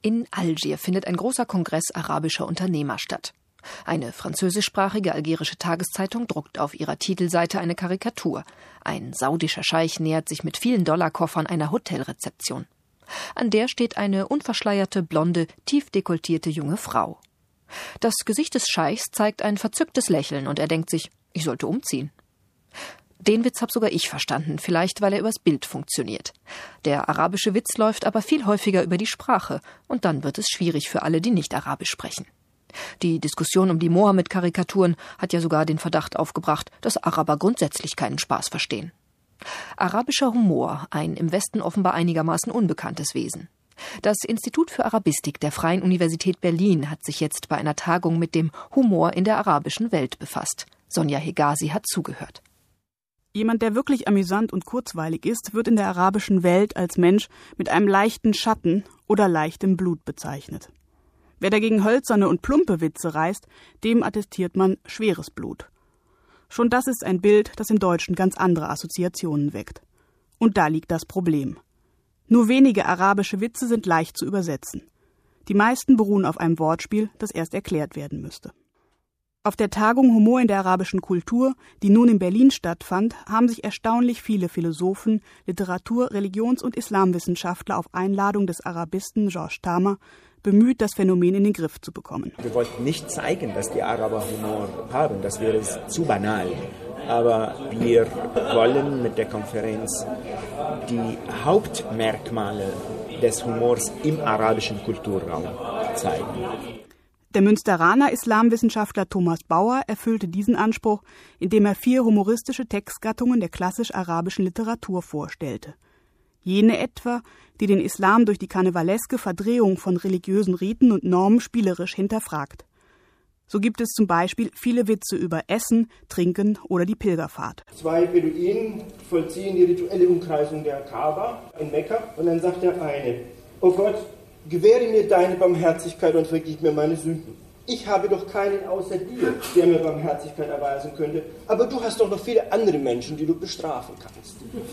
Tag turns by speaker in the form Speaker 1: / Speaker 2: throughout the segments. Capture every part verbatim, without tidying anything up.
Speaker 1: In Algier findet ein großer Kongress arabischer Unternehmer statt. Eine französischsprachige algerische Tageszeitung druckt auf ihrer Titelseite eine Karikatur. Ein saudischer Scheich nähert sich mit vielen Dollarkoffern einer Hotelrezeption. An der steht eine unverschleierte, blonde, tief dekoltierte junge Frau. Das Gesicht des Scheichs zeigt ein verzücktes Lächeln und er denkt sich, ich sollte umziehen. Den Witz habe sogar ich verstanden, vielleicht weil er übers Bild funktioniert. Der arabische Witz läuft aber viel häufiger über die Sprache und dann wird es schwierig für alle, die nicht Arabisch sprechen. Die Diskussion um die Mohammed-Karikaturen hat ja sogar den Verdacht aufgebracht, dass Araber grundsätzlich keinen Spaß verstehen. Arabischer Humor, ein im Westen offenbar einigermaßen unbekanntes Wesen. Das Institut für Arabistik der Freien Universität Berlin hat sich jetzt bei einer Tagung mit dem Humor in der arabischen Welt befasst. Sonja Hegazi hat zugehört.
Speaker 2: Jemand, der wirklich amüsant und kurzweilig ist, wird in der arabischen Welt als Mensch mit einem leichten Schatten oder leichtem Blut bezeichnet. Wer dagegen hölzerne und plumpe Witze reißt, dem attestiert man schweres Blut. Schon das ist ein Bild, das im Deutschen ganz andere Assoziationen weckt. Und da liegt das Problem. Nur wenige arabische Witze sind leicht zu übersetzen. Die meisten beruhen auf einem Wortspiel, das erst erklärt werden müsste. Auf der Tagung Humor in der arabischen Kultur, die nun in Berlin stattfand, haben sich erstaunlich viele Philosophen, Literatur-, Religions- und Islamwissenschaftler auf Einladung des Arabisten Georges Tamer bemüht, das Phänomen in den Griff zu bekommen.
Speaker 3: Wir wollten nicht zeigen, dass die Araber Humor haben, das wäre zu banal. Aber wir wollen mit der Konferenz die Hauptmerkmale des Humors im arabischen Kulturraum zeigen.
Speaker 2: Der Münsteraner Islamwissenschaftler Thomas Bauer erfüllte diesen Anspruch, indem er vier humoristische Textgattungen der klassisch-arabischen Literatur vorstellte. Jene etwa, die den Islam durch die karnevaleske Verdrehung von religiösen Riten und Normen spielerisch hinterfragt. So gibt es zum Beispiel viele Witze über Essen, Trinken oder die Pilgerfahrt.
Speaker 4: Zwei Beduinen vollziehen die rituelle Umkreisung der Kaaba in Mekka und dann sagt der eine, oh Gott, gewähre mir deine Barmherzigkeit und vergib mir meine Sünden. Ich habe doch keinen außer dir, der mir Barmherzigkeit erweisen könnte, aber du hast doch noch viele andere Menschen, die du bestrafen kannst.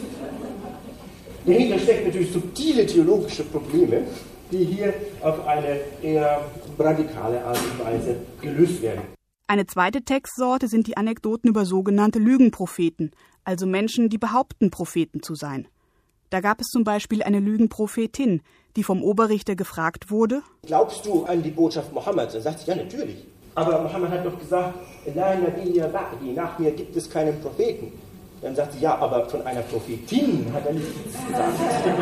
Speaker 4: Dahinter stecken natürlich subtile theologische Probleme, die hier auf eine eher radikale Art und Weise gelöst werden.
Speaker 2: Eine zweite Textsorte sind die Anekdoten über sogenannte Lügenpropheten, also Menschen, die behaupten, Propheten zu sein. Da gab es zum Beispiel eine Lügenprophetin, die vom Oberrichter gefragt wurde:
Speaker 4: Glaubst du an die Botschaft Mohammeds? Er sagt, ja, natürlich. Aber Mohammed hat doch gesagt, nach mir gibt es keinen Propheten. Dann sagt sie, ja, aber von einer Prophetin hat er nichts gesagt.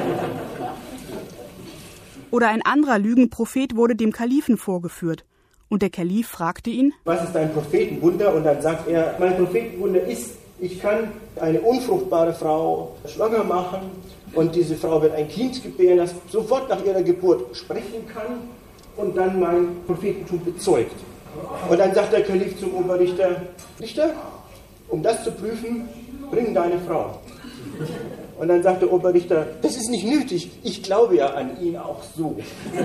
Speaker 2: Oder ein anderer Lügenprophet wurde dem Kalifen vorgeführt. Und der Kalif fragte ihn:
Speaker 4: Was ist dein Prophetenwunder? Und dann sagt er, mein Prophetenwunder ist, ich kann eine unfruchtbare Frau schwanger machen und diese Frau wird ein Kind gebären, das sofort nach ihrer Geburt sprechen kann und dann mein Prophetentum bezeugt. Und dann sagt der Kalif zum Oberrichter, Richter, um das zu prüfen, bring deine Frau. Und dann sagt der Oberrichter, das ist nicht nötig, ich glaube ja an ihn auch so.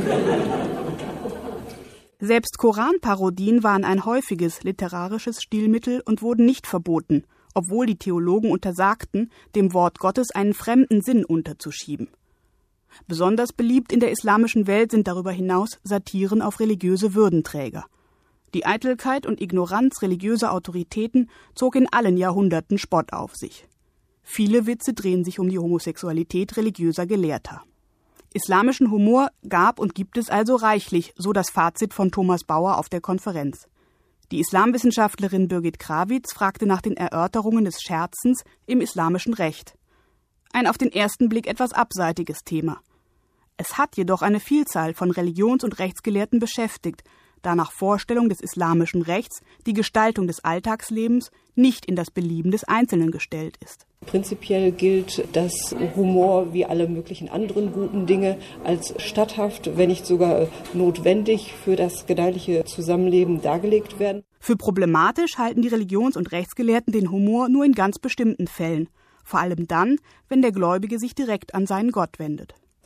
Speaker 2: Selbst Koranparodien waren ein häufiges literarisches Stilmittel und wurden nicht verboten, obwohl die Theologen untersagten, dem Wort Gottes einen fremden Sinn unterzuschieben. Besonders beliebt in der islamischen Welt sind darüber hinaus Satiren auf religiöse Würdenträger. Die Eitelkeit und Ignoranz religiöser Autoritäten zog in allen Jahrhunderten Spott auf sich. Viele Witze drehen sich um die Homosexualität religiöser Gelehrter. Islamischen Humor gab und gibt es also reichlich, so das Fazit von Thomas Bauer auf der Konferenz. Die Islamwissenschaftlerin Birgit Krawitz fragte nach den Erörterungen des Scherzens im islamischen Recht. Ein auf den ersten Blick etwas abseitiges Thema. Es hat jedoch eine Vielzahl von Religions- und Rechtsgelehrten beschäftigt, da nach Vorstellung des islamischen Rechts die Gestaltung des Alltagslebens nicht in das Belieben des Einzelnen gestellt ist.
Speaker 5: Prinzipiell gilt, dass Humor wie alle möglichen anderen guten Dinge als statthaft, wenn nicht sogar notwendig für das gedeihliche Zusammenleben dargelegt werden.
Speaker 2: Für problematisch halten die Religions- und Rechtsgelehrten den Humor nur in ganz bestimmten Fällen, vor allem dann, wenn der Gläubige sich direkt an seinen Gott wendet.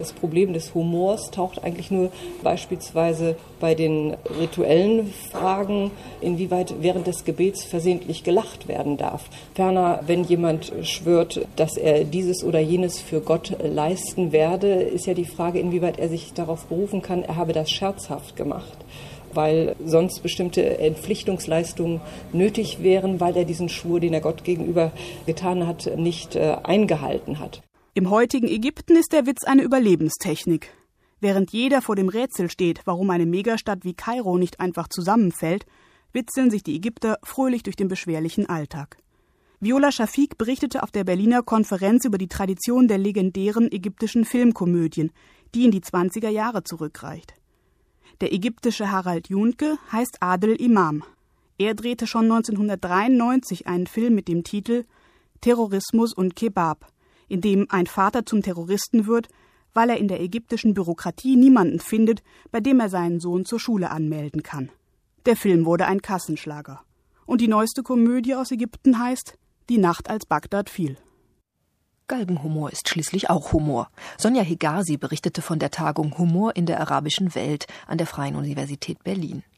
Speaker 5: Das Problem des Humors taucht eigentlich nur beispielsweise bei den rituellen Fragen, inwieweit während des Gebets versehentlich gelacht werden darf. Ferner, wenn jemand schwört, dass er dieses oder jenes für Gott leisten werde, ist ja die Frage, inwieweit er sich darauf berufen kann, er habe das scherzhaft gemacht, weil sonst bestimmte Entpflichtungsleistungen nötig wären, weil er diesen Schwur, den er Gott gegenüber getan hat, nicht äh, eingehalten hat.
Speaker 2: Im heutigen Ägypten ist der Witz eine Überlebenstechnik. Während jeder vor dem Rätsel steht, warum eine Megastadt wie Kairo nicht einfach zusammenfällt, witzeln sich die Ägypter fröhlich durch den beschwerlichen Alltag. Viola Shafik berichtete auf der Berliner Konferenz über die Tradition der legendären ägyptischen Filmkomödien, die in die zwanziger Jahre zurückreicht. Der ägyptische Harald Juhnke heißt Adel Imam. Er drehte schon neunzehnhundertdreiundneunzig einen Film mit dem Titel Terrorismus und Kebab, in dem ein Vater zum Terroristen wird, weil er in der ägyptischen Bürokratie niemanden findet, bei dem er seinen Sohn zur Schule anmelden kann. Der Film wurde ein Kassenschlager. Und die neueste Komödie aus Ägypten heißt Die Nacht, als Bagdad fiel.
Speaker 1: Galgenhumor ist schließlich auch Humor. Sonja Hegazi berichtete von der Tagung Humor in der arabischen Welt an der Freien Universität Berlin.